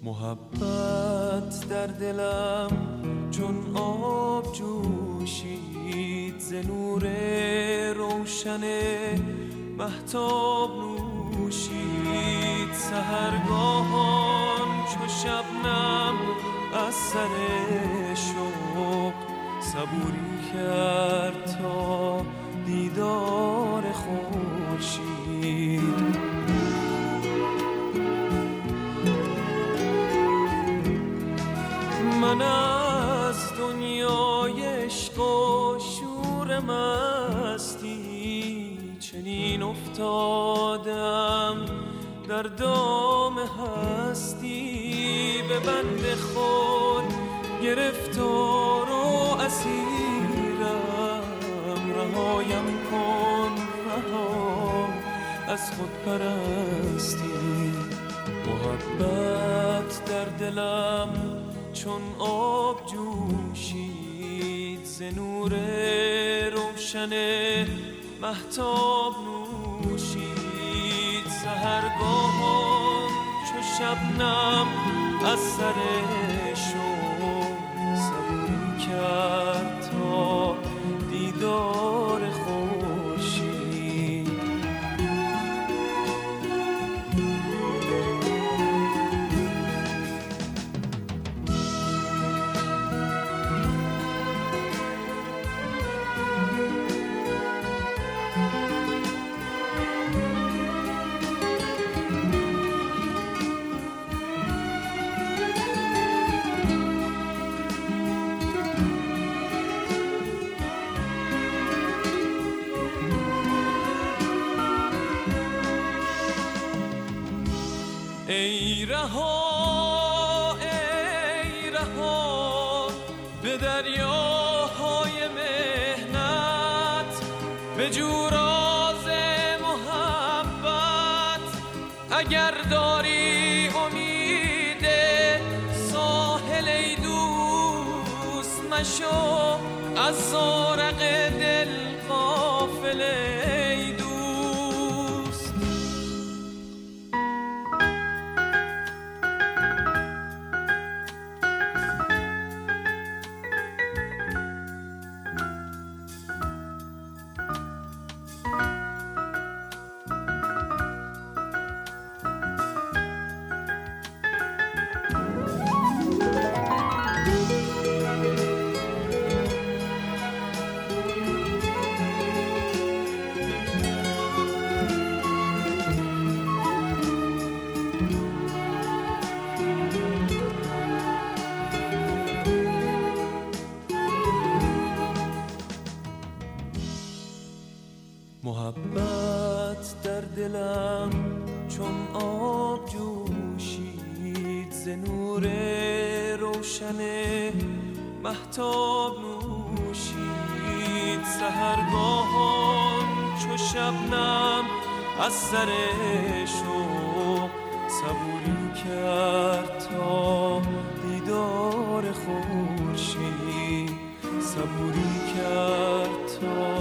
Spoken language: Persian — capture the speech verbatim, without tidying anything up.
محبت در دلم چون آب جوشید، ز نور روشن مهتاب نوشید. سحرگاهان چو شبنم از سر شوق صبوری کرد تا دیدار خورشید. من از دنیای عشق و شور مستی چنین افتادم در دام هستی. به بند خود گرفتار و اسیرم، رهایم کن رها از خود پرستی. محبت در دلم چون آب جوشید، ز نور روشن مهتاب نوشید. سحرگاهان چو شبنم از سر شوق صبوری کرد تا دیدار خورشید. ای رها ای رها به دریاهای مهنت، به جوراز محبت. اگر داری امید ساحل ای دوست مشو، از زورق دل غافل ای دوست. محبت در دلم چون آب جوشید، ز نور روشن مهتاب نوشید. سحرگاهان چو شبنم از سر شوق صبوری کرد تا دیدار خورشید. صبوری کرد تا